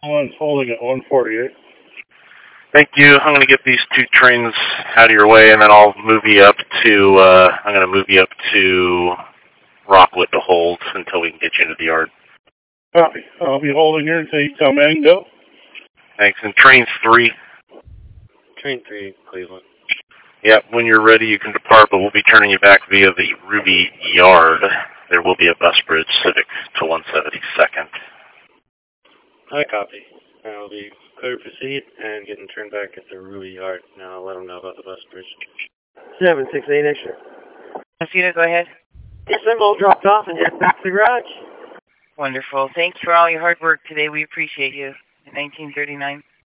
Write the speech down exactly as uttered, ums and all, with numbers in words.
One's holding at one forty-eight. Thank you. I'm going to get these two trains out of your way, and then I'll move you up to, uh, I'm going to move you up to Rockwood to hold until we can get you into the yard. Copy. I'll be holding here until you tell me I can go. Thanks. And train three. Train three, Cleveland. Yep, when you're ready, you can depart, but we'll be turning you back via the Ruby Yard. There will be a bus bridge, Civic, to one seventy-second. I copy. I'll be clear to proceed and getting turned back at the Ruby Yard. Now I'll let them know about the bus bridge. seven six eight extra. Mosquito, go ahead. Yes, I'm all dropped off and head back to the garage. Wonderful. Thanks for all your hard work today. We appreciate you. nineteen thirty-nine.